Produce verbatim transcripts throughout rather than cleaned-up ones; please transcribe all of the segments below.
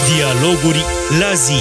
Dialoguri la zi.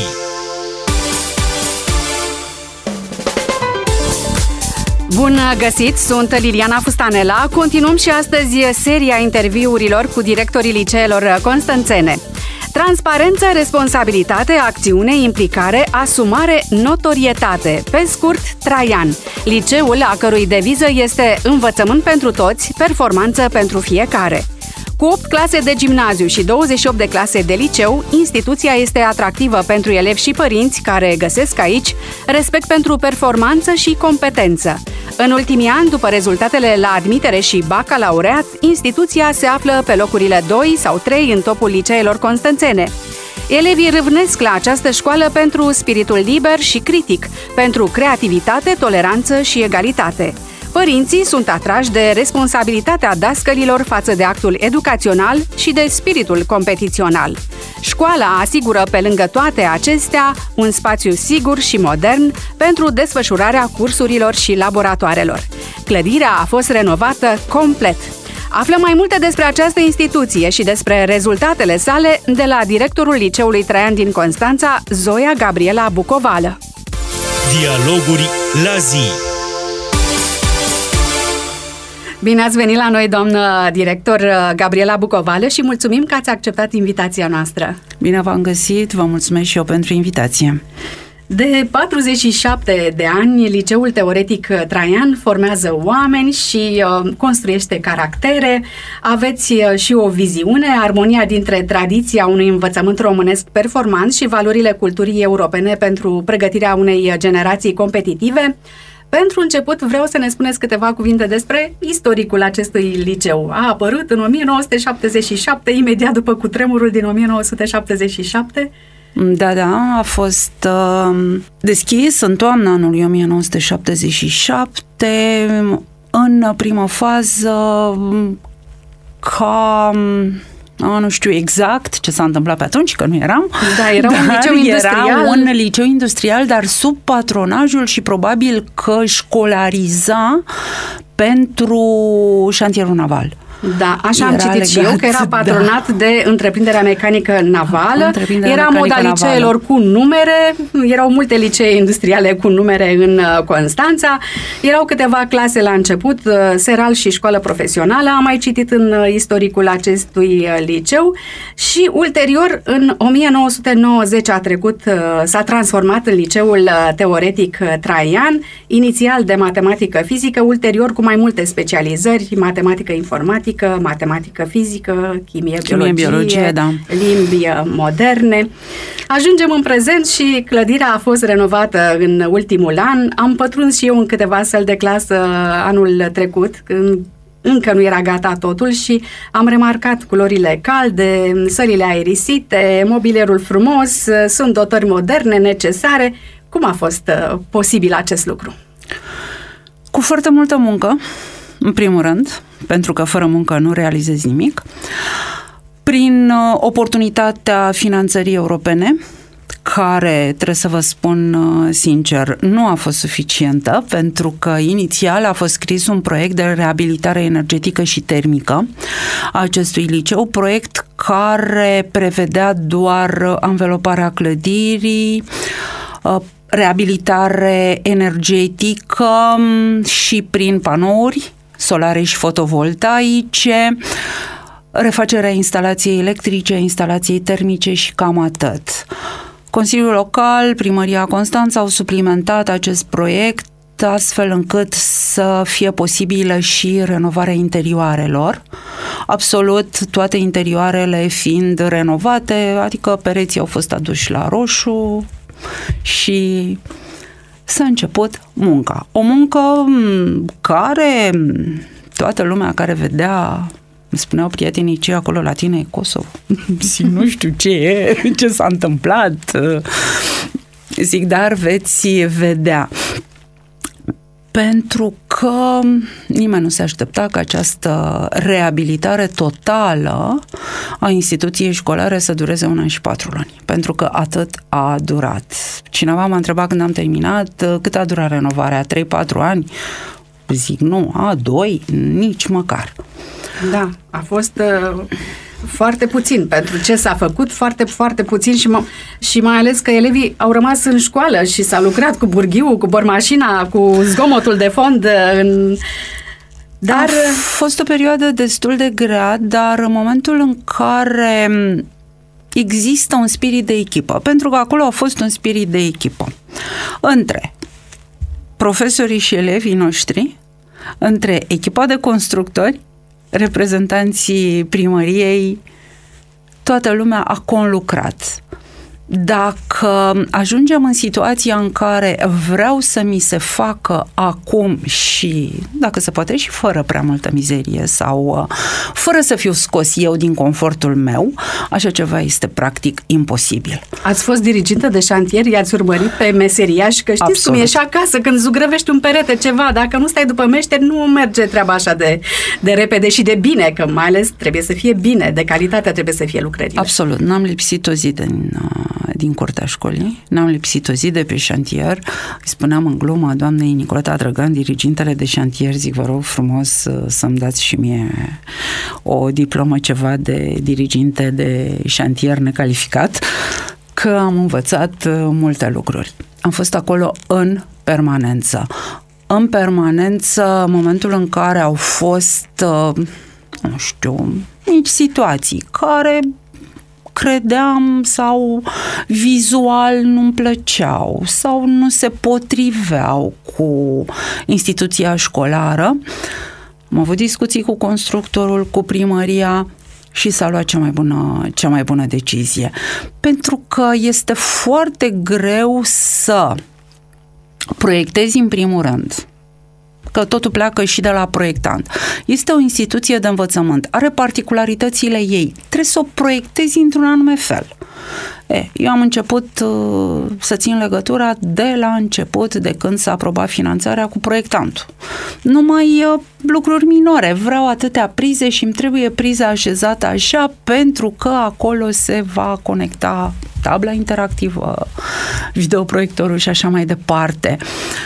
Bun găsit, sunt Liliana Fustanela. Continuăm și astăzi seria interviurilor cu directorii liceelor constanțene. Transparență, responsabilitate, acțiune, implicare, asumare, notorietate. Pe scurt, Traian. Liceul a cărui deviză este învățământ pentru toți, performanță pentru fiecare. Cu opt clase de gimnaziu și douăzeci și opt de clase de liceu, instituția este atractivă pentru elevi și părinți care găsesc aici respect pentru performanță și competență. În ultimii ani, după rezultatele la admitere și bacalaureat, instituția se află pe locurile doi sau trei în topul liceelor constanțene. Elevii râvnesc la această școală pentru spiritul liber și critic, pentru creativitate, toleranță și egalitate. Părinții sunt atrași de responsabilitatea dascălilor față de actul educațional și de spiritul competițional. Școala asigură pe lângă toate acestea un spațiu sigur și modern pentru desfășurarea cursurilor și laboratoarelor. Clădirea a fost renovată complet. Aflăm mai multe despre această instituție și despre rezultatele sale de la directorul Liceului Traian din Constanța, Zoia Gabriela Bucovală. Dialoguri la zi. Bine ați venit la noi, doamnă director Gabriela Bucovală, și mulțumim că ați acceptat invitația noastră. Bine v-am găsit, vă mulțumesc și eu pentru invitație. De patruzeci și șapte de ani, Liceul Teoretic Traian formează oameni și uh, construiește caractere. Aveți uh, și o viziune, armonia dintre tradiția unui învățământ românesc performant și valorile culturii europene pentru pregătirea unei generații competitive. Pentru început, vreau să ne spuneți câteva cuvinte despre istoricul acestui liceu. A apărut în o mie nouă sute șaptezeci și șapte, imediat după cutremurul din o mie nouă sute șaptezeci și șapte. Da, da, a fost uh, deschis în toamna anului o mie nouă sute șaptezeci și șapte, în primă fază ca... A, nu știu exact ce s-a întâmplat pe atunci, că nu eram. Da, era un liceu industrial. Era un liceu industrial, dar sub patronajul și probabil că școlariza pentru șantierul naval. Da, așa era am citit legat, și eu, că era patronat da. de întreprinderea mecanică navală. Întreprinderea era mecanică moda liceelor navală. cu numere, erau multe licee industriale cu numere în Constanța, erau câteva clase la început, seral și școală profesională, am mai citit în istoricul acestui liceu și ulterior, în o mie nouă sute nouăzeci a trecut, s-a transformat în Liceul Teoretic Traian, inițial de matematică fizică, ulterior cu mai multe specializări, matematică informatică, matematică fizică, chimie, chimie biologie, biologie da. limbi moderne. Ajungem în prezent și clădirea a fost renovată în ultimul an. Am pătruns și eu în câteva săli de clasă anul trecut, când încă nu era gata totul, și am remarcat culorile calde, sălile aerisite, mobilierul frumos, sunt dotări moderne necesare. Cum a fost posibil acest lucru? Cu foarte multă muncă, în primul rând, pentru că fără muncă nu realizezi nimic, prin oportunitatea finanțării europene, care, trebuie să vă spun sincer, nu a fost suficientă, pentru că inițial a fost scris un proiect de reabilitare energetică și termică a acestui liceu, proiect care prevedea doar anveloparea clădirii, reabilitare energetică și prin panouri solare și fotovoltaice, refacerea instalației electrice, instalației termice și cam atât. Consiliul Local, Primăria Constanța au suplimentat acest proiect astfel încât să fie posibilă și renovarea interioarelor, absolut toate interioarele fiind renovate, adică pereții au fost aduși la roșu și s-a început munca. O muncă care toată lumea care vedea, îmi spuneau prietenii cei acolo la tine e Kosovo. Zic, nu știu ce e, ce s-a întâmplat. Zic, dar veți vedea. Pentru că nimeni nu se aștepta ca această reabilitare totală a instituției școlare să dureze un an și patru luni. Pentru că atât a durat. Cineva m-a întrebat când am terminat cât a durat renovarea, trei patru ani? Zic, nu, a, doi, nici măcar. Da, a fost uh, foarte puțin. Pentru ce s-a făcut, foarte, foarte puțin și, m- și mai ales că elevii au rămas în școală și s-a lucrat cu burghiul, cu bormașina, cu zgomotul de fond în... Dar a fost o perioadă destul de grea, dar în momentul în care există un spirit de echipă, pentru că acolo a fost un spirit de echipă între profesorii și elevii noștri, între echipa de constructori, reprezentanții primăriei, toată lumea a conlucrat. Dacă ajungem în situația în care vreau să mi se facă acum și, dacă se poate, și fără prea multă mizerie sau fără să fiu scos eu din confortul meu, așa ceva este practic imposibil. Ați fost dirigintă de șantier, i-ați urmărit pe meseriași, că știți Absolut. Cum e și acasă, când zugrăvești un perete ceva, dacă nu stai după meșteri, nu merge treaba așa de, de repede și de bine, că mai ales trebuie să fie bine, de calitate trebuie să fie lucrările. Absolut, n-am lipsit o zi din... din curtea școlii, n-am lipsit o zi de pe șantier, îi spuneam în glumă doamnei Nicoleta Drăgan, dirigintele de șantier, zic, vă rog frumos să-mi dați și mie o diplomă ceva de diriginte de șantier necalificat, că am învățat multe lucruri. Am fost acolo în permanență. În permanență, momentul în care au fost, nu știu, mici situații care credeam sau vizual nu-mi plăceau sau nu se potriveau cu instituția școlară. Am avut discuții cu constructorul, cu primăria și s-a luat cea mai bună, cea mai bună decizie. Pentru că este foarte greu să proiectezi în primul rând, că totul pleacă și de la proiectant. Este o instituție de învățământ, are particularitățile ei, trebuie să o proiectezi într-un anume fel. E, eu am început uh, să țin legătura de la început, de când s-a aprobat finanțarea cu proiectantul. Numai uh, lucruri minore, vreau atâtea prize și îmi trebuie priza așezată așa pentru că acolo se va conecta tabla interactivă, videoproiectorul și așa mai departe.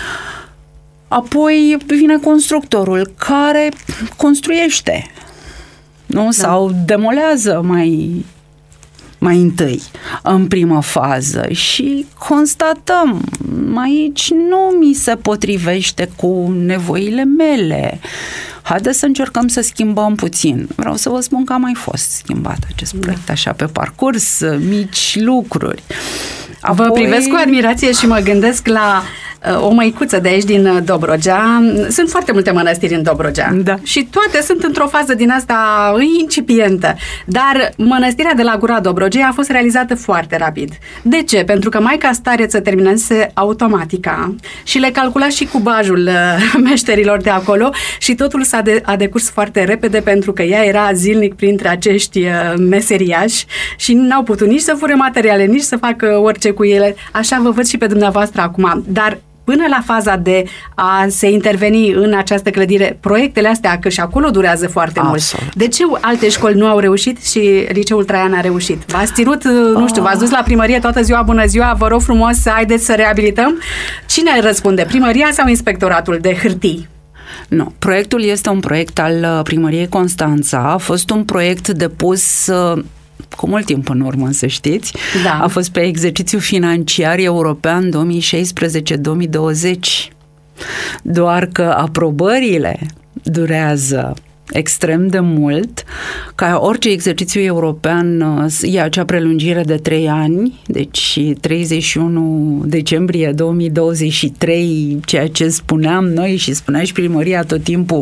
Apoi vine constructorul care construiește, nu? Da. Sau demolează mai, mai întâi, în primă fază și constatăm, aici nu mi se potrivește cu nevoile mele. Haideți să încercăm să schimbăm puțin. Vreau să vă spun că a mai fost schimbat acest proiect așa pe parcurs, mici lucruri. Apoi... Vă privesc cu admirație și mă gândesc la uh, o măicuță de aici din Dobrogea. Sunt foarte multe mănăstiri în Dobrogea. Da. Și toate sunt într-o fază din asta incipientă. Dar mănăstirea de la Gura Dobrogei a fost realizată foarte rapid. De ce? Pentru că maica stareță terminase automatica și le calcula și cubajul uh, meșterilor de acolo și totul s-a de- a decurs foarte repede pentru că ea era zilnic printre acești uh, meseriași și n-au putut nici să fure materiale, nici să facă orice cu ele. Așa vă văd și pe dumneavoastră acum. Dar până la faza de a se interveni în această clădire, proiectele astea, că și acolo durează foarte Absolut. mult. De ce alte școli nu au reușit și Liceul Traian a reușit? V-ați ținut, nu știu, v-ați dus la primărie toată ziua, bună ziua, vă rog frumos, haideți să reabilităm? Cine răspunde? Primăria sau Inspectoratul de Hârtii? Nu, proiectul este un proiect al Primăriei Constanța, a fost un proiect depus cu mult timp în urmă, să știți. Da. A fost pe exercițiu financiar european două mii șaisprezece două mii douăzeci. Doar că aprobările durează extrem de mult, ca orice exercițiu european e acea prelungire de trei ani, deci treizeci și unu decembrie două mii douăzeci și trei, ceea ce spuneam noi și spunea și primăria tot timpul,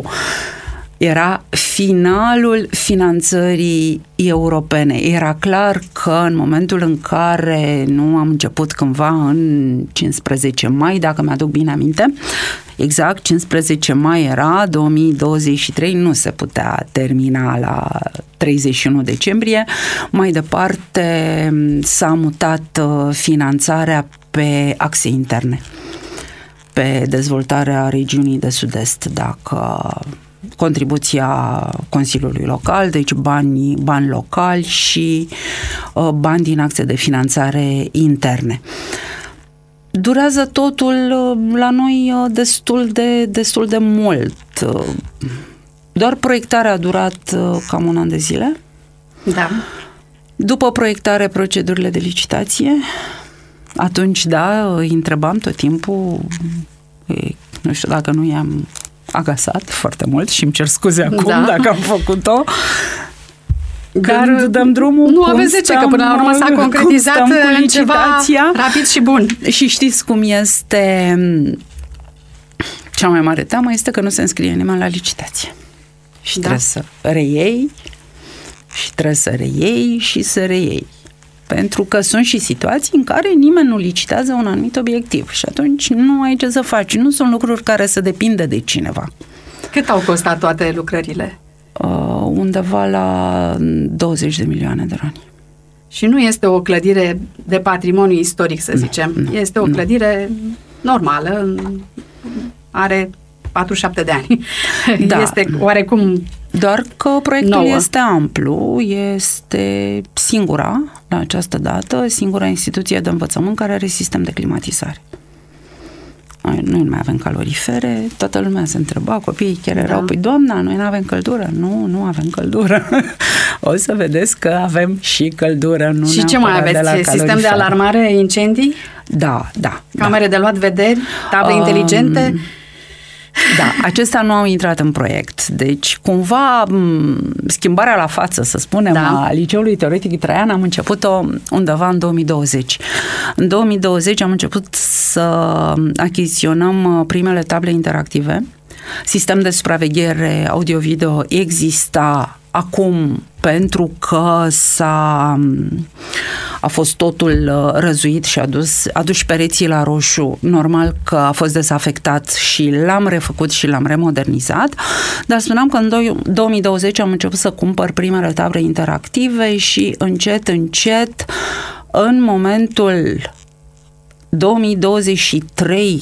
era finalul finanțării europene. Era clar că în momentul în care nu am început cândva în cincisprezece mai, dacă mi-aduc bine aminte, exact, cincisprezece mai era, două mii douăzeci și trei, nu se putea termina la treizeci și unu decembrie. Mai departe s-a mutat finanțarea pe axe interne, pe dezvoltarea regiunii de sud-est, dacă contribuția Consiliului Local, deci bani, bani locali și uh, bani din axe de finanțare interne. Durează totul uh, la noi uh, destul de, destul de mult. Uh, doar proiectarea a durat uh, cam un an de zile. Da. După proiectare, procedurile de licitație. Atunci, da, îi întrebam tot timpul, nu știu dacă nu i-am agasat foarte mult și îmi cer scuze acum da. dacă am făcut-o. Dar dăm drumul. Nu aveți de ce, că până la urmă s-a concretizat în ceva rapid și bun. Și știți cum este, cea mai mare teamă este că nu se înscrie nimeni la licitație. Și da. trebuie să reiei, și trebuie să reiei și să reiei. Pentru că sunt și situații în care nimeni nu licitează un anumit obiectiv și atunci nu ai ce să faci. Nu sunt lucruri care să depindă de cineva. Cât au costat toate lucrările? Uh, undeva la douăzeci de milioane de lei. Și nu este o clădire de patrimoniu istoric, să zicem. Nu, nu, este o clădire nu. normală, are patruzeci și șapte de ani. Da. Este oarecum doar că proiectul nouă. Este amplu, este singura, la această dată, singura instituție de învățământ care are sistem de climatizare. Noi nu mai avem calorifere, toată lumea se întreba, copiii chiar erau, da. păi doamna, noi nu avem căldură. Nu, nu avem căldură. O să vedeți că avem și căldură. Nu și ce mai aveți? Sistem de alarmare incendii? Da, da. Camere da. de luat vederi? Table um, inteligente? Da, acestea nu au intrat în proiect. Deci, cumva, schimbarea la față, să spunem, da. a Liceului Teoretic Traian am început-o undeva în două mii douăzeci. În două mii douăzeci am început să achiziționăm primele table interactive. Sistem de supraveghere audio-video exista acum pentru că s-a, a fost totul răzuit și adus, adus pereții la roșu, normal că a fost dezafectat și l-am refăcut și l-am remodernizat, dar spuneam că în două mii douăzeci am început să cumpăr primele table interactive și încet, încet, în momentul două mii douăzeci și trei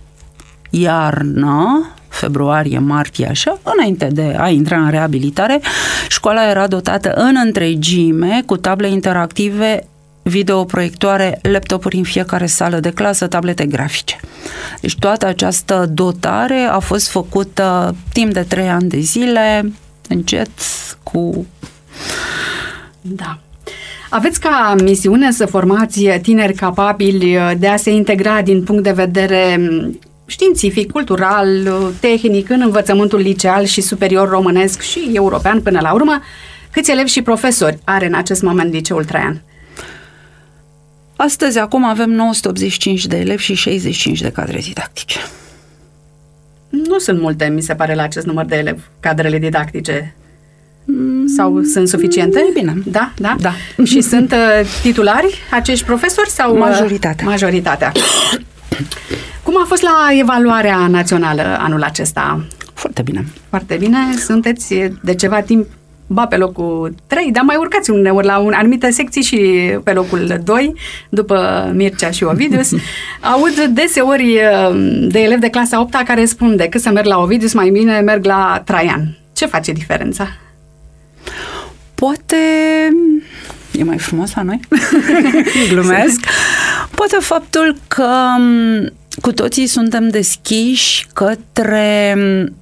iarnă, februarie, martie, așa, înainte de a intra în reabilitare, școala era dotată în întregime cu table interactive, videoproiectoare, laptopuri în fiecare sală de clasă, tablete grafice. Deci toată această dotare a fost făcută timp de trei ani de zile, încet, cu... Da. Aveți ca misiune să formați tineri capabili de a se integra din punct de vedere științific, cultural, tehnic, în învățământul liceal și superior românesc și european până la urmă. Câți elevi și profesori are în acest moment Liceul Traian? Astăzi, acum, avem nouă sute optzeci și cinci de elevi și șaizeci și cinci de cadre didactice. Nu sunt multe, mi se pare, la acest număr de elevi, cadrele didactice. Sau mm, sunt suficiente? E bine. Da, da. da. Și sunt uh, titulari acești profesori? Sau Majoritatea. Majoritatea. Cum a fost la evaluarea națională anul acesta? Foarte bine. Foarte bine. Sunteți de ceva timp ba pe locul trei, dar mai urcați uneori la un, anumite secții și pe locul doi, după Mircea și Ovidius. Aud deseori de elevi de clasa a opta care spun decât să merg la Ovidius, mai bine merg la Traian. Ce face diferența? Poate... E mai frumos la noi? Glumesc. Poate faptul că cu toții suntem deschiși către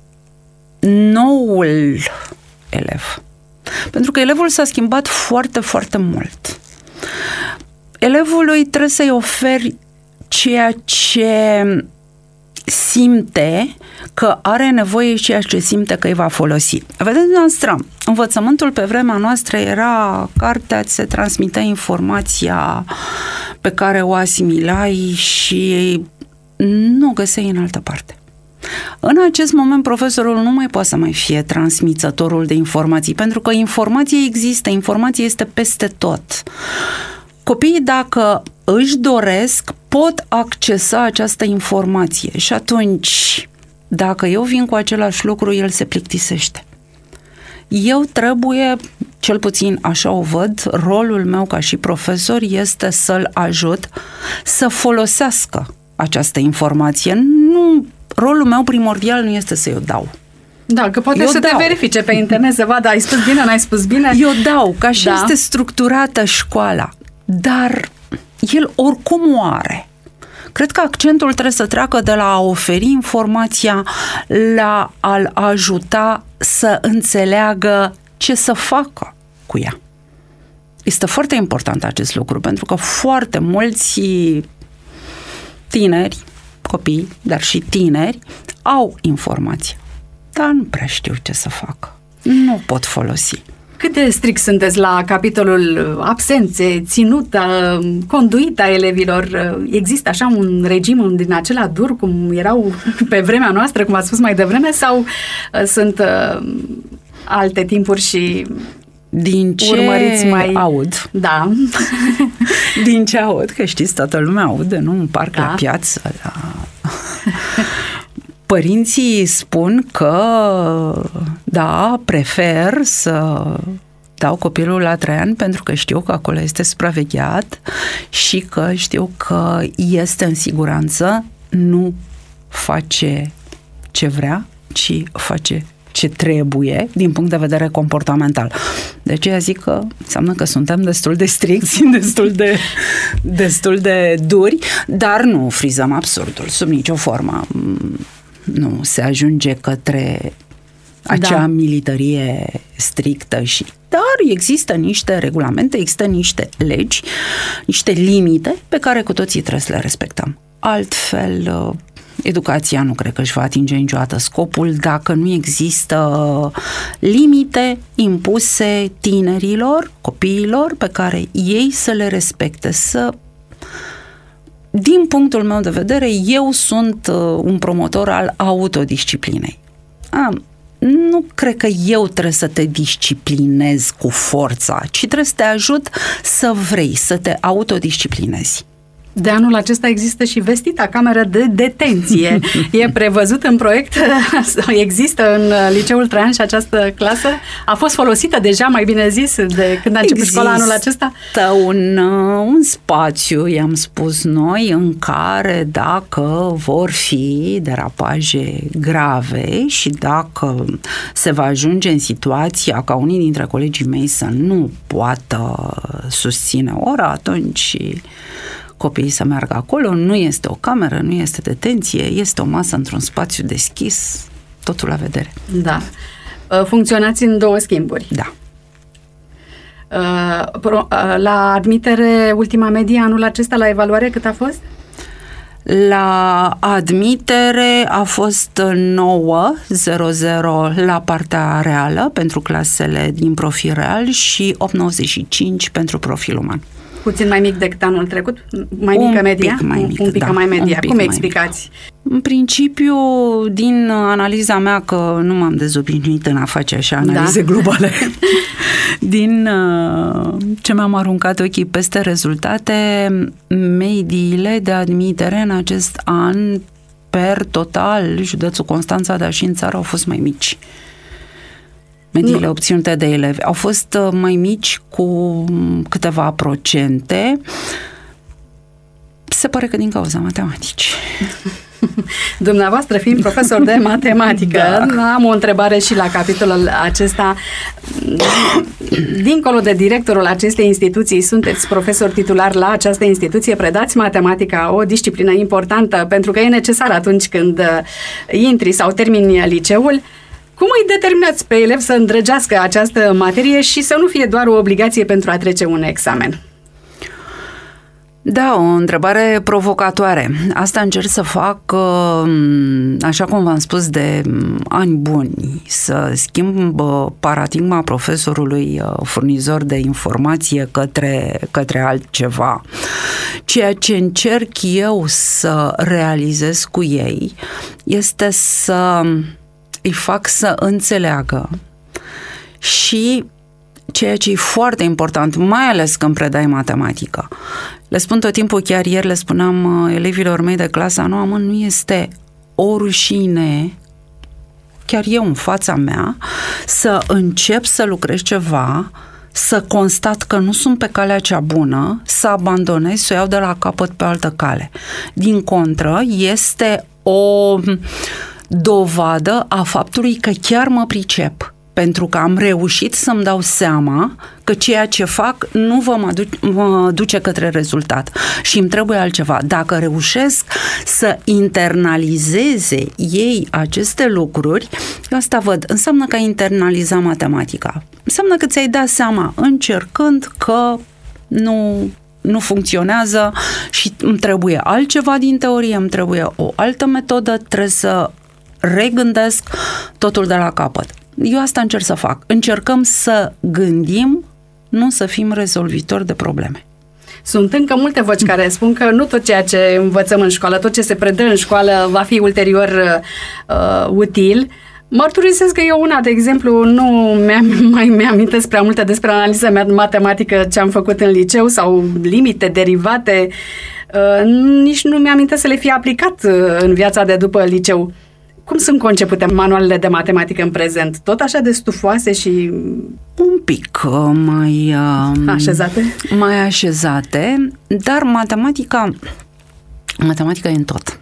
noul elev. Pentru că elevul s-a schimbat foarte, foarte mult. Elevului trebuie să-i oferi ceea ce simte că are nevoie și ceea ce simte că îi va folosi. Vedeți, noastră, învățământul pe vremea noastră era cartea, ți se transmitea informația pe care o asimilai și nu o găseai în altă parte. În acest moment, profesorul nu mai poate să mai fie transmițătorul de informații, pentru că informația există, informația este peste tot. Copiii, dacă își doresc, pot accesa această informație și atunci, dacă eu vin cu același lucru, el se plictisește. Eu trebuie, cel puțin așa o văd, rolul meu ca și profesor este să-l ajut să folosească această informație. Nu, rolul meu primordial nu este să-i o dau. Da, că poate eu să dau. te verifice pe internet, să vadă, ai spus bine, n-ai spus bine. Eu dau, că așa da. este structurată școala. Dar el oricum o are. Cred că accentul trebuie să treacă de la a oferi informația la a-l ajuta să înțeleagă ce să facă cu ea. este foarte important acest lucru, pentru că foarte mulți tineri, copii, dar și tineri, au informație, dar nu prea știu ce să facă. Nu pot folosi. Cât de strict sunteți la capitolul absențe, ținută, conduita elevilor? Există așa un regim din acela dur, cum erau pe vremea noastră, cum ați spus mai devreme, sau sunt uh, alte timpuri și din ce urmăriți mai... aud? Da. Din ce aud, că știți, toată lumea aude, nu? În parc, da. La piață, la... Părinții spun că, da, prefer să dau copilul la trei ani pentru că știu că acolo este supravegheat și că știu că este în siguranță, nu face ce vrea, ci face ce trebuie din punct de vedere comportamental. De aceea zic că înseamnă că suntem destul de stricți, destul de, destul de duri, dar nu frizăm absurdul, sub nicio formă. Nu se ajunge către acea da. militarie strictă și... Dar există niște regulamente, există niște legi, niște limite pe care cu toții trebuie să le respectăm. Altfel, educația nu cred că își va atinge niciodată scopul dacă nu există limite impuse tinerilor, copiilor, pe care ei să le respecte, să... Din punctul meu de vedere, eu sunt un promotor al autodisciplinei. Am, nu cred că eu trebuie să te disciplinez cu forța, ci trebuie să te ajut să vrei, să te autodisciplinezi. De anul acesta există și vestita cameră de detenție. E prevăzut în proiect, există în Liceul Traian și această clasă a fost folosită deja, mai bine zis, de când a început există școala anul acesta? un, un spațiu, i-am spus noi, în care dacă vor fi derapaje grave și dacă se va ajunge în situația ca unii dintre colegii mei să nu poată susține ora, atunci copiii să meargă acolo, nu este o cameră, nu este detenție, este o masă într-un spațiu deschis, totul la vedere. Da. Funcționați în două schimburi. Da. La admitere, ultima medie anul acesta, la evaluare, cât a fost? La admitere a fost nouă zero zero la partea reală pentru clasele din profil real și opt virgulă nouăzeci și cinci pentru profil uman. Puțin mai mic decât anul trecut? Mai un mică media? Pic mai mic, un pic da, mai media. pic Cum mai explicați? Mic. În principiu, din analiza mea, că nu m-am dezobișnuit în a face așa analize da. globale, din uh, ce mi-am aruncat ochii peste rezultate, mediile de admitere în acest an, per total, județul Constanța, dar și în țară, au fost mai mici. Mediile nu. obținute de elevi au fost mai mici cu câteva procente. Se pare că din cauza matematicii. Dumneavoastră fiind profesor de matematică, da. am o întrebare și la capitolul acesta. Dincolo de directorul acestei instituții, sunteți profesor titular la această instituție, predați matematica, o disciplină importantă, pentru că e necesar atunci când intri sau termini liceul. Cum îi determinați pe elevi să îndrăgească această materie și să nu fie doar o obligație pentru a trece un examen? Da, o întrebare provocatoare. Asta încerc să fac, așa cum v-am spus, de ani buni, să schimb paradigma profesorului furnizor de informație către, către altceva. Ceea ce încerc eu să realizez cu ei este să îi fac să înțeleagă și ceea ce e foarte important, mai ales când predai matematică. Le spun tot timpul, chiar ieri le spuneam elevilor mei de clasa nouă, mă, nu este o rușine, chiar eu în fața mea, să încep să lucrez ceva, să constat că nu sunt pe calea cea bună, să abandonez, să o iau de la capăt pe altă cale. Din contră, este o dovadă a faptului că chiar mă pricep. pentru că am reușit să-mi dau seama că ceea ce fac nu vă mă, du- mă duce către rezultat și îmi trebuie altceva. Dacă reușesc să internalizeze ei aceste lucruri, eu asta văd, înseamnă că ai internalizat matematica. Înseamnă că ți-ai dat seama încercând că nu... nu funcționează și îmi trebuie altceva din teorie, îmi trebuie o altă metodă, trebuie să regândesc totul de la capăt. Eu asta încerc să fac. Încercăm să gândim, nu să fim rezolvitori de probleme. Sunt încă multe voci care spun că nu tot ceea ce învățăm în școală, tot ce se predă în școală va fi ulterior uh, util. Mărturisesc că eu una, de exemplu, nu mi-am, mai mi-amintesc prea multe despre analiză matematică ce am făcut în liceu sau limite, derivate. Uh, nici nu mi-amintesc să le fie aplicat uh, în viața de după liceu. Cum sunt concepute manualele de matematică în prezent? Tot așa de stufoase și... Un pic uh, mai... Uh, așezate? Mai așezate, dar matematica... Matematica e în tot.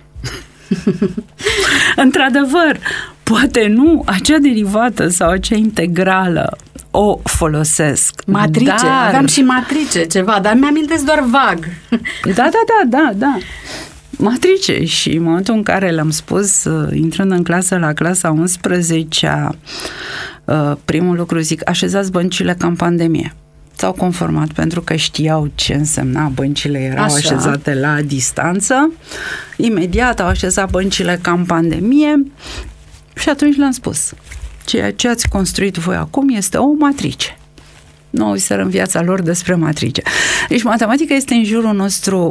Într-adevăr, poate nu acea derivată sau acea integrală o folosesc. Matrice, dar... aveam și matrice ceva, dar mi-amintesc doar vag. Da, da, da, da, da. Matrice și în momentul în care le-am spus, intrând în clasă la clasa a unsprezecea, primul lucru zic, așezați băncile ca în pandemie. S-au conformat pentru că știau ce însemna, băncile erau Așa. așezate la distanță, imediat au așezat băncile ca în pandemie și atunci le-am spus, ceea ce ați construit voi acum este o matrice. Nu auziseră în viața lor despre matrice. Deci matematica este în jurul nostru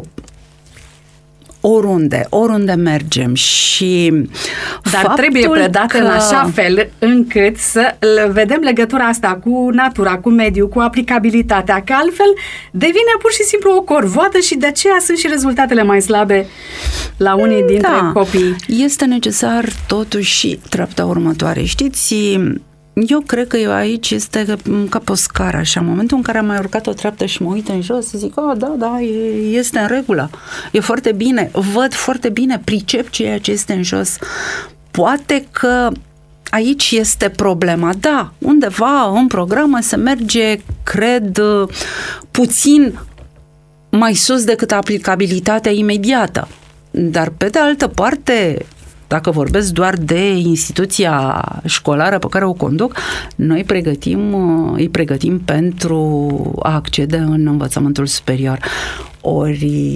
oriunde, oriunde mergem și Dar trebuie predată că... în așa fel încât să vedem legătura asta cu natura, cu mediul, cu aplicabilitatea, că altfel devine pur și simplu o corvoadă și de aceea sunt și rezultatele mai slabe la unii dintre da, copii. Este necesar totuși și treapta următoare. Știți, eu cred că eu aici este ca pe o scară, așa, în momentul în care am mai urcat o treaptă și mă uit în jos, zic, a, da, da, e, este în regulă, e foarte bine, văd foarte bine, pricep ceea ce este în jos. Poate că aici este problema, da, undeva în programă se merge, cred, puțin mai sus decât aplicabilitatea imediată, dar pe de altă parte... Dacă vorbesc doar de instituția școlară pe care o conduc, noi pregătim, îi pregătim pentru a accede în învățământul superior. Ori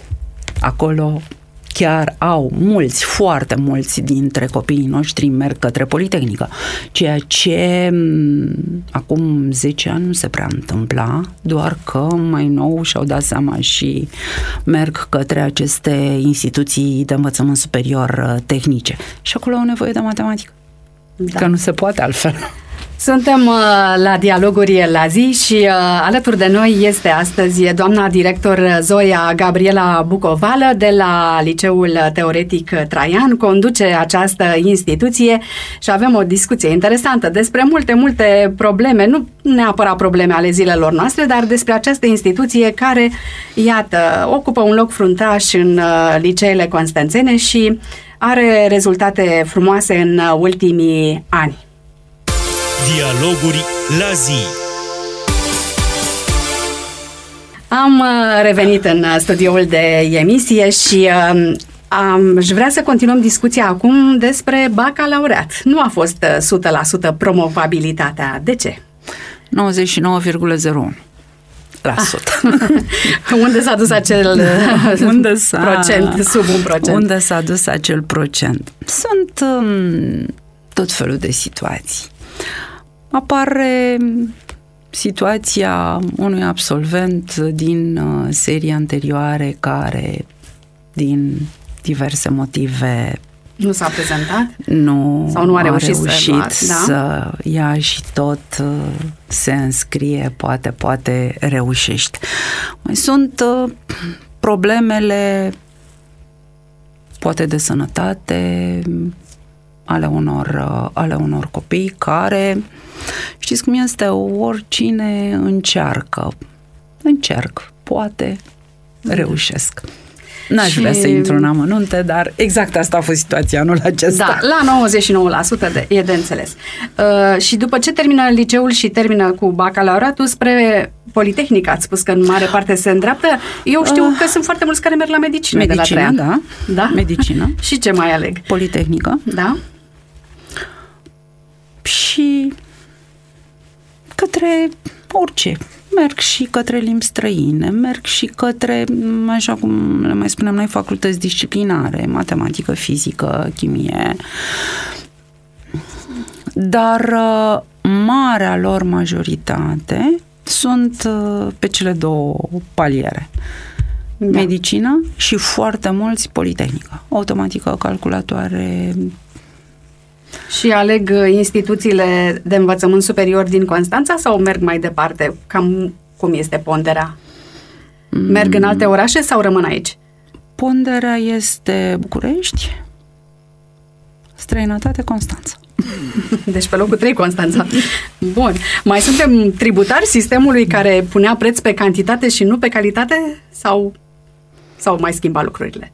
acolo chiar au mulți, foarte mulți dintre copiii noștri merg către Politehnică, ceea ce acum zece ani nu se prea întâmpla, doar că mai nou și-au dat seama și merg către aceste instituții de învățământ superior tehnice. Și acolo au nevoie de matematică. Da. Că nu se poate altfel. Suntem uh, la Dialoguri la zi și uh, alături de noi este astăzi doamna director Zoia Gabriela Bucovală de la Liceul Teoretic Traian, conduce această instituție și avem o discuție interesantă despre multe, multe probleme, nu neapărat probleme ale zilelor noastre, dar despre această instituție care, iată, ocupă un loc fruntaș în uh, liceele constanțene și are rezultate frumoase în ultimii ani. Dialoguri la zi. Am revenit în studioul de emisie și am, aș vrea să continuăm discuția acum despre bacalaureat. Nu a fost o sută la sută promovabilitatea. De ce? nouăzeci și nouă virgulă zero unu la sută. Unde s-a dus acel unde s-a, procent, sub un procent? Unde s-a dus acel procent? Sunt um, tot felul de situații. Apare situația unui absolvent din uh, serii anterioare care, din diverse motive, nu s-a prezentat? Nu, sau nu a reușit, a reușit să, da? să ia și tot uh, se înscrie, poate, poate reușești. Mai sunt uh, problemele, poate de sănătate, ale unor, ale unor copii care, știți cum este, oricine încearcă, încerc, poate, reușesc. N-aș și... vrea să intru în amănunte, dar exact asta a fost situația anul acesta. Da, la nouăzeci și nouă la sută de, e de înțeles. Uh, și după ce termină liceul și termină cu bacalaureatul, spre Politehnică, ați spus că în mare parte se îndreaptă. Eu știu uh, că sunt foarte mulți care merg la medicină, medicină, de la trei ani. da. Da? Medicină. Și ce mai aleg? Politehnică. Da. Și către orice. Merg și către limbi străine, merg și către, așa cum le mai spunem noi, facultăți disciplinare, matematică, fizică, chimie. Dar marea lor majoritate sunt pe cele două paliere. Da. Medicină și foarte mulți politehnică. Automatică, calculatoare. Și aleg instituțiile de învățământ superior din Constanța sau merg mai departe? Cam cum este ponderea? Merg în alte orașe sau rămân aici? Ponderea este București, străinătate, Constanța. Deci pe locul trei Constanța. Bun. Mai suntem tributari sistemului care punea preț pe cantitate și nu pe calitate? Sau, sau mai schimba lucrurile?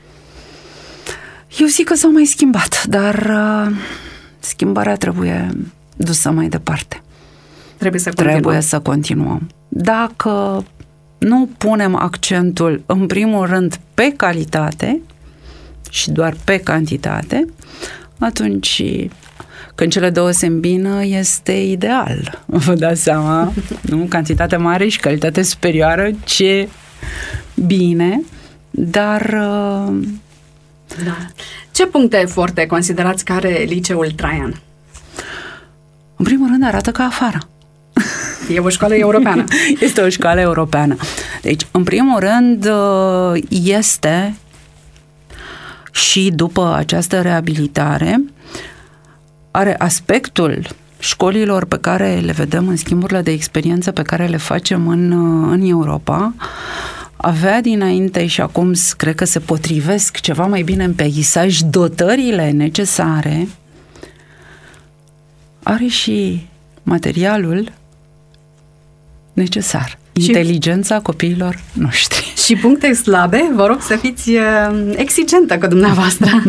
Eu zic că s-au mai schimbat, dar uh, schimbarea trebuie dusă mai departe. Trebuie să continuăm. Trebuie să continuăm. Dacă nu punem accentul, în primul rând, pe calitate și doar pe cantitate, atunci când cele două se îmbină, este ideal. Vă dați seama? Nu? Cantitate mare și calitate superioară, ce bine, dar... Uh, Da. Ce puncte forte considerați că are liceul Traian? În primul rând arată ca afară. E o școală europeană. Este o școală europeană. Deci, în primul rând, este și după această reabilitare, are aspectul școlilor pe care le vedem în schimburile de experiență pe care le facem în, în Europa, avea dinainte și acum cred că se potrivesc ceva mai bine în peisaj dotările necesare, are și materialul necesar, și inteligența copiilor noștri. Și puncte slabe, vă rog să fiți exigentă cu dumneavoastră.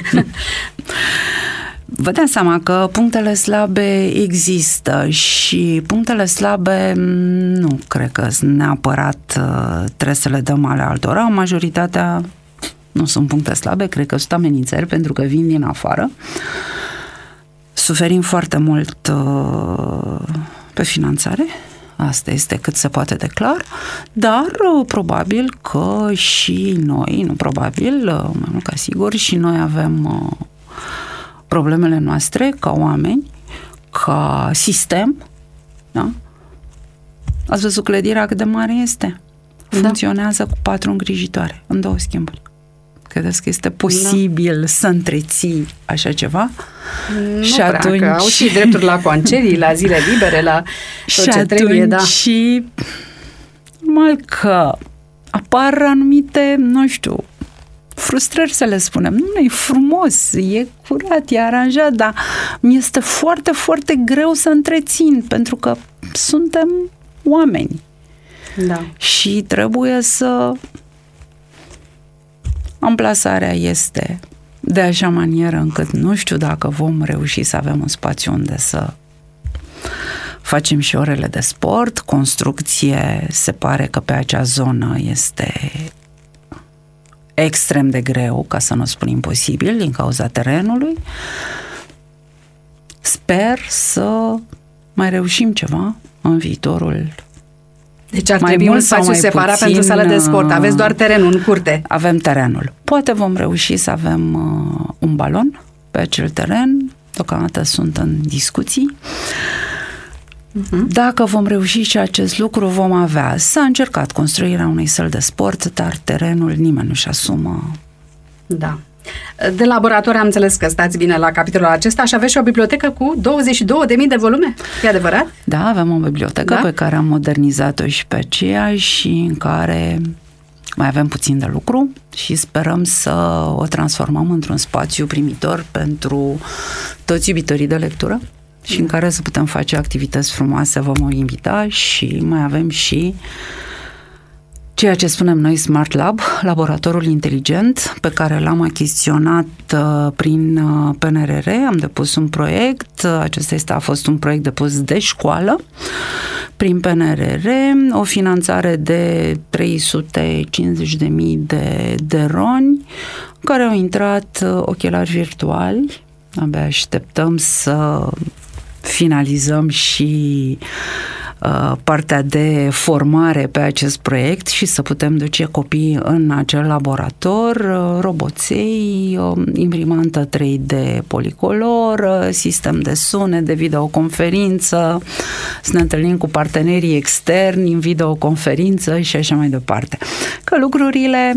Vă dați seama că punctele slabe există și punctele slabe nu cred că sunt neapărat trebuie să le dăm ale altora. Majoritatea nu sunt puncte slabe, cred că sunt amenințări pentru că vin din afară. Suferim foarte mult pe finanțare, asta este cât se poate de clar, dar probabil că și noi, nu probabil, mai mult ca sigur, și noi avem problemele noastre ca oameni, ca sistem, da? Ați văzut clădirea cât de mare este? Funcționează da. cu patru îngrijitoare, în două schimburi. Credeți că este posibil da. să întreții așa ceva? Nu și prea, atunci... că au și drepturi la concedii, la zile libere, la tot și ce trebuie, da. Și normal că apar anumite, nu știu, frustrări, să le spunem. Nu, e frumos, e curat, e aranjat, dar mi este foarte, foarte greu să întrețin, pentru că suntem oameni. Da. Și trebuie să... Amplasarea este de așa manieră încât nu știu dacă vom reuși să avem un spațiu unde să facem și orele de sport. Construcție, se pare că pe acea zonă este extrem de greu, ca să nu spun imposibil, din cauza terenului. Sper să mai reușim ceva în viitorul. Deci ar trebui un spațiu separat puțin, pentru sală de sport. Aveți doar terenul în curte. Avem terenul. Poate vom reuși să avem uh, un balon pe acel teren. Deocamdată sunt în discuții. Uh-huh. Dacă vom reuși și acest lucru, vom avea. S-a încercat construirea unei săli de sport, dar terenul nimeni nu-și asumă. Da. De laborator am înțeles că stați bine la capitolul acesta și aveți și o bibliotecă cu douăzeci și două de mii de volume. E adevărat? Da, avem o bibliotecă da? pe care am modernizat-o și pe aceea și în care mai avem puțin de lucru și sperăm să o transformăm într-un spațiu primitor pentru toți iubitorii de lectură și da. în care să putem face activități frumoase. Vă vom invita și mai avem și ceea ce spunem noi Smart Lab, laboratorul inteligent, pe care l-am achiziționat uh, prin uh, P N R R, am depus un proiect, acesta este, a fost un proiect depus de școală, prin P N R R, o finanțare de trei sute cincizeci de mii de, de roni, în care au intrat uh, ochelari virtuali, abia așteptăm să finalizăm și partea de formare pe acest proiect și să putem duce copiii în acel laborator, roboței, imprimantă trei D policolor, sistem de sunet, de videoconferință, să ne întâlnim cu partenerii externi în videoconferință și așa mai departe. Că lucrurile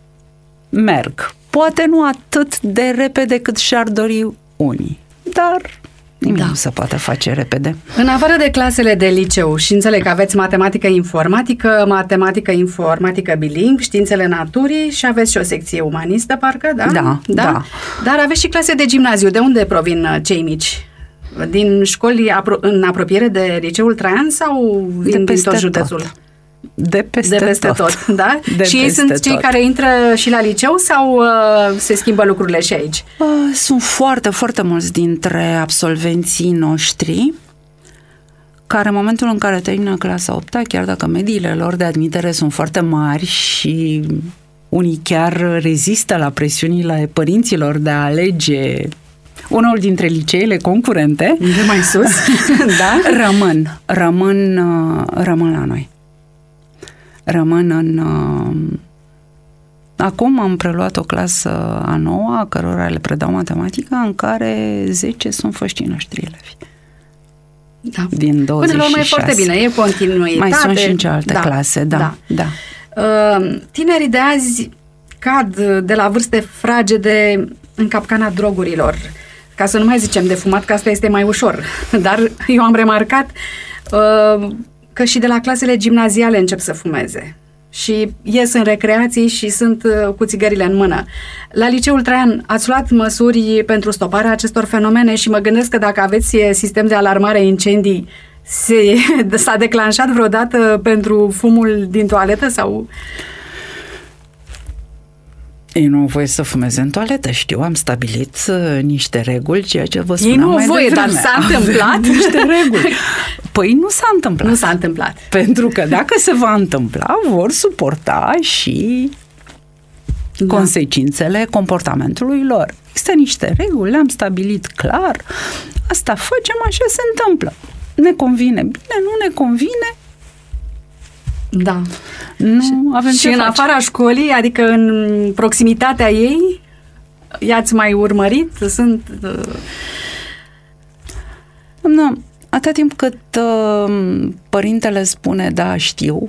merg. Poate nu atât de repede cât și-ar dori unii, dar nimic da. nu se poate face repede. În afară de clasele de liceu, și înțeleg că aveți matematică informatică, matematică informatică bilingv, științele naturii și aveți și o secție umanistă, parcă, da? Da, da. da. Dar aveți și clase de gimnaziu. De unde provin cei mici? Din școli apro- în apropiere de Liceul Traian sau vin din tot județul? Tot. De peste, de peste tot. tot, da? De și ei sunt cei tot. care intră și la liceu sau uh, se schimbă lucrurile și aici? Uh, sunt foarte, foarte mulți dintre absolvenții noștri care în momentul în care termină clasa opta, chiar dacă mediile lor de admitere sunt foarte mari și unii chiar rezistă la presiunile părinților de a alege unul dintre liceele concurente, de mai sus, da? rămân, rămân, uh, rămân la noi. Rămân în... Uh, acum am preluat o clasă a noua, a cărora le predau matematică, în care zece sunt foștii noștri elevi. Da. Din douăzeci și șase. Până la urmă e foarte bine, e continuitate. Mai sunt și în cealaltă da. clase, da. da. da. Uh, tinerii de azi cad de la vârste fragede în capcana drogurilor. Ca să nu mai zicem de fumat, că asta este mai ușor. Dar eu am remarcat... Uh, că și de la clasele gimnaziale încep să fumeze și ies în recreații și sunt cu țigările în mână. La Liceul Traian ați luat măsuri pentru stoparea acestor fenomene și mă gândesc că dacă aveți sistem de alarmare incendii, se, s-a declanșat vreodată pentru fumul din toaletă sau... Ei nu au voie să fumeze în toaletă, știu, am stabilit uh, niște reguli, ceea ce vă spuneam. Ei nu au voie, dar s-a întâmplat? Niște reguli. Păi nu s-a întâmplat. Nu s-a întâmplat. Pentru că dacă se va întâmpla, vor suporta și da. consecințele comportamentului lor. Există niște reguli, le-am stabilit clar, asta facem, așa se întâmplă. Ne convine bine, nu ne convine, da. Nu avem și ce în face. afara școlii, adică în proximitatea ei, i-ați mai urmărit? Sunt... Nu, atât timp cât uh, părintele spune da, știu.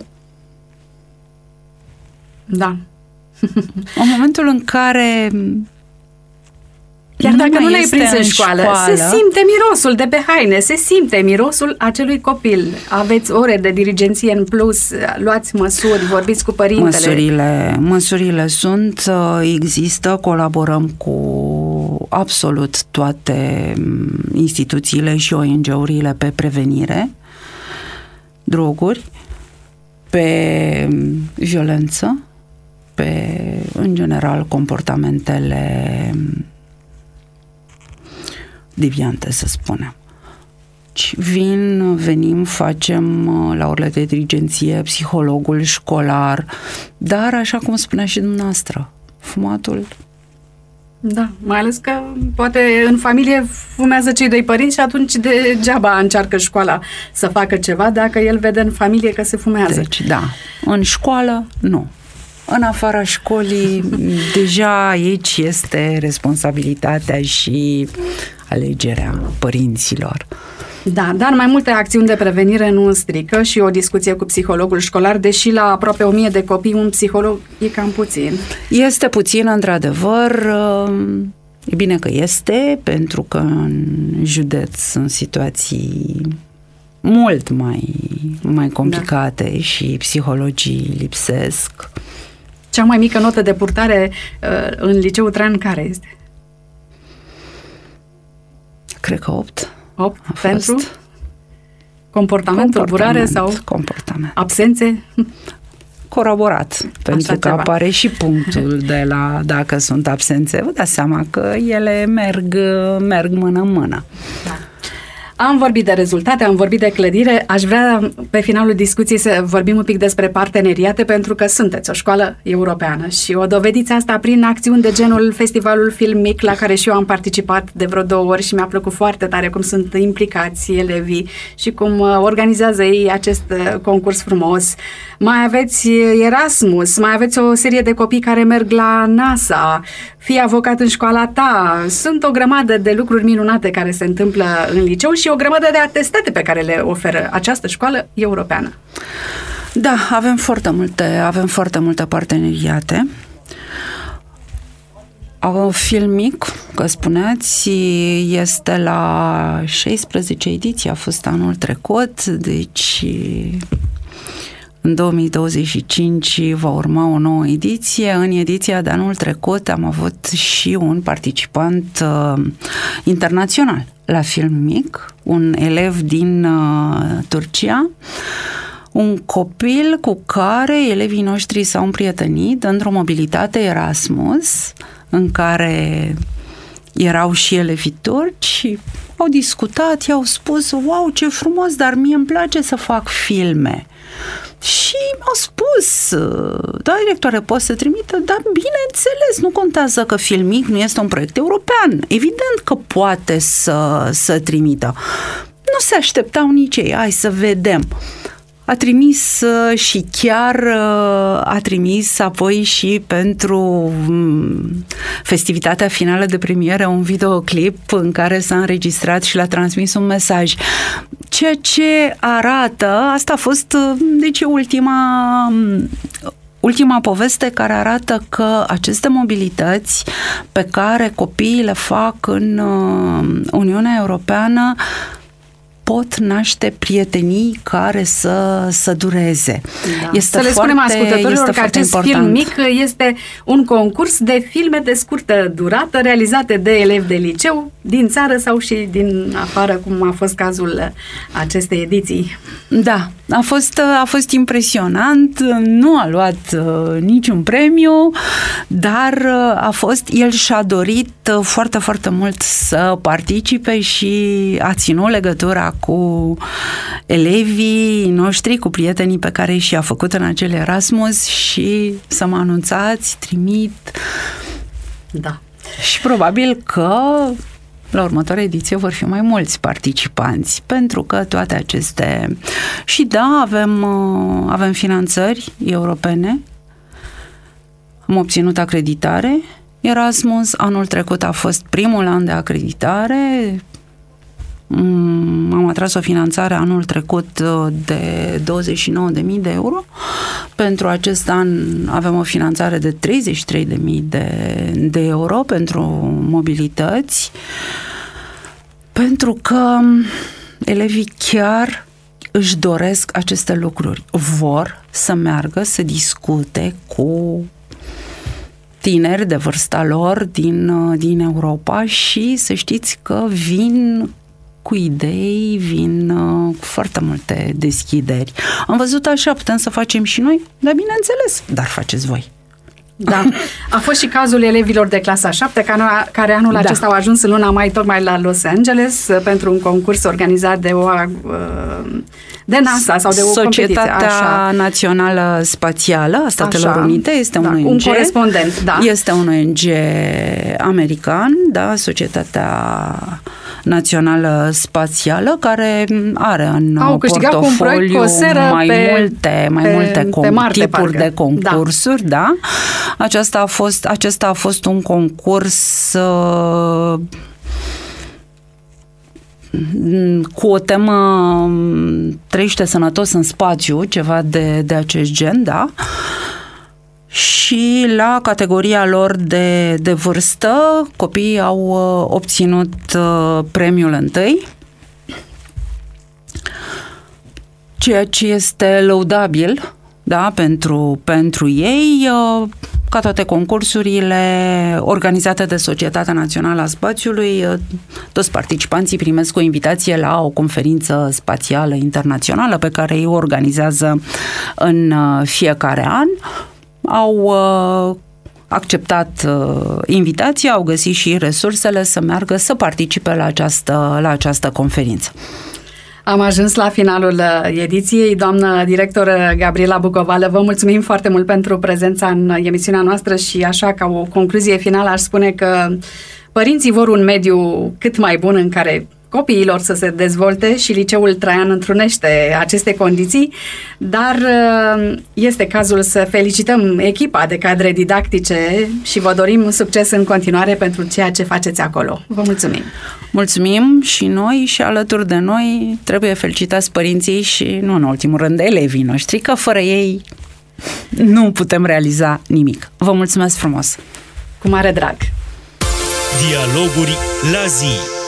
Da. În momentul în care chiar nu dacă nu l-ai prins în, în școală, școală, se simte mirosul de pe haine, se simte mirosul acelui copil. Aveți ore de dirigenție în plus, luați măsuri, vorbiți cu părintele. Măsurile, măsurile sunt, există, colaborăm cu absolut toate instituțiile și O N G-urile pe prevenire, droguri, pe violență, pe, în general, comportamentele deviante, să spunem. Vin, venim, facem la orele de dirigenție, psihologul școlar, dar, așa cum spunea și dumneavoastră, fumatul... Da, mai ales că poate în familie fumează cei doi părinți și atunci degeaba încearcă școala să facă ceva dacă el vede în familie că se fumează. Deci, da, în școală, nu. În afara școlii, deja aici este responsabilitatea și alegerea părinților. Da, dar mai multe acțiuni de prevenire nu strică și o discuție cu psihologul școlar, deși la aproape o mie de copii un psiholog e cam puțin. Este puțin, într-adevăr. E bine că este, pentru că în județ sunt situații mult mai, mai complicate da. Și psihologii lipsesc. Cea mai mică notă de purtare uh, în Liceul Traian care este? Cred că opt. opt pentru? Comportament, tulburare sau comportament. absențe? coroborat, pentru că ceva. apare și punctul de la dacă sunt absențe. Vă dați seama că ele merg, merg mână-mână. Da. Am vorbit de rezultate, am vorbit de clădire. Aș vrea pe finalul discuției să vorbim un pic despre parteneriate, pentru că sunteți o școală europeană și o dovediți asta prin acțiuni de genul Festivalul Film Mic, la care și eu am participat de vreo două ori și mi-a plăcut foarte tare cum sunt implicați elevii și cum organizează ei acest concurs frumos. Mai aveți Erasmus, mai aveți o serie de copii care merg la NASA, fii avocat în școala ta. Sunt o grămadă de lucruri minunate care se întâmplă în liceu și o grămadă de atestate pe care le oferă această școală europeană. Da, avem foarte multe, avem foarte multe parteneriate. Film Mic, că spuneați, este la șaisprezece ediții, a fost anul trecut, deci în două mii douăzeci și cinci va urma o nouă ediție. În ediția de anul trecut am avut și un participant uh, internațional la Film Mic, un elev din uh, Turcia, un copil cu care elevii noștri s-au împrietenit într-o mobilitate Erasmus, în care erau și elevii turci și au discutat, i-au spus, wow, ce frumos, dar mie îmi place să fac filme. Și mi-au spus, da, directoare, poți să trimită? Da, bineînțeles, nu contează că Film Mic nu este un proiect european. Evident că poate să, să trimită. Nu se așteptau nici ei, hai să vedem. A trimis și chiar a trimis apoi și pentru festivitatea finală de premieră un videoclip în care s-a înregistrat și l-a transmis un mesaj. Ceea ce arată, asta a fost, deci, ultima, ultima poveste care arată că aceste mobilități pe care copiii le fac în Uniunea Europeană pot naște prietenii care să, să dureze. Da. Este să le foarte, spunem ascultătorilor că acest important. Film Mic este un concurs de filme de scurtă durată realizate de elevi de liceu din țară sau și din afară, cum a fost cazul acestei ediții. Da, a fost, a fost impresionant, nu a luat uh, niciun premiu, dar uh, a fost, el și-a dorit uh, foarte, foarte mult să participe și a ținut legătura cu elevii noștri, cu prietenii pe care și-a făcut în acel Erasmus și să mă anunțați, trimit. Da. Și probabil că la următoarea ediție vor fi mai mulți participanți, pentru că toate aceste... Și da, avem, avem finanțări europene, am obținut acreditare. Erasmus, anul trecut a fost primul an de acreditare. Am atras o finanțare anul trecut de douăzeci și nouă de mii de euro. Pentru acest an avem o finanțare de treizeci și trei de mii de, de euro pentru mobilități, pentru că elevii chiar își doresc aceste lucruri. Vor să meargă să discute cu tineri de vârsta lor din, din Europa și să știți că vin cu idei, vin uh, cu foarte multe deschideri. Am văzut așa, putem să facem și noi? Da, bineînțeles, dar faceți voi. Da. A fost și cazul elevilor de clasa șapte, care anul da. acesta au ajuns în luna mai tocmai la Los Angeles pentru un concurs organizat de o de NASA sau de o Societatea competiție. Așa. Națională Spațială a Statelor Așa. Unite este da, un O N G. Un corespondent, da. Este un O N G american, da, Societatea Națională Spațială, care are în Au portofoliu mai pe, multe, mai pe, multe pe con- Marte, tipuri parcă. de concursuri, da. da? Aceasta a fost, acesta a fost un concurs uh, cu o temă trăiește sănătos în spațiu, ceva de, de acest gen, da? Și la categoria lor de, de vârstă, copiii au uh, obținut uh, premiul întâi, ceea ce este lăudabil, da, pentru, pentru ei. Uh, ca toate concursurile organizate de Societatea Națională a Spațiului, toți participanții primesc o invitație la o conferință spațială internațională pe care ei o organizează în fiecare an. Au acceptat invitația, au găsit și resursele să meargă să participe la această, la această conferință. Am ajuns la finalul ediției. Doamnă director Gabriela Bucovală, vă mulțumim foarte mult pentru prezența în emisiunea noastră și așa ca o concluzie finală aș spune că părinții vor un mediu cât mai bun în care copiilor să se dezvolte și Liceul Traian întrunește aceste condiții, dar este cazul să felicităm echipa de cadre didactice și vă dorim succes în continuare pentru ceea ce faceți acolo. Vă mulțumim! Mulțumim și noi și alături de noi trebuie felicitați părinții și, nu în ultimul rând, elevii noștri, că fără ei nu putem realiza nimic. Vă mulțumesc frumos! Cu mare drag! Dialoguri la zi.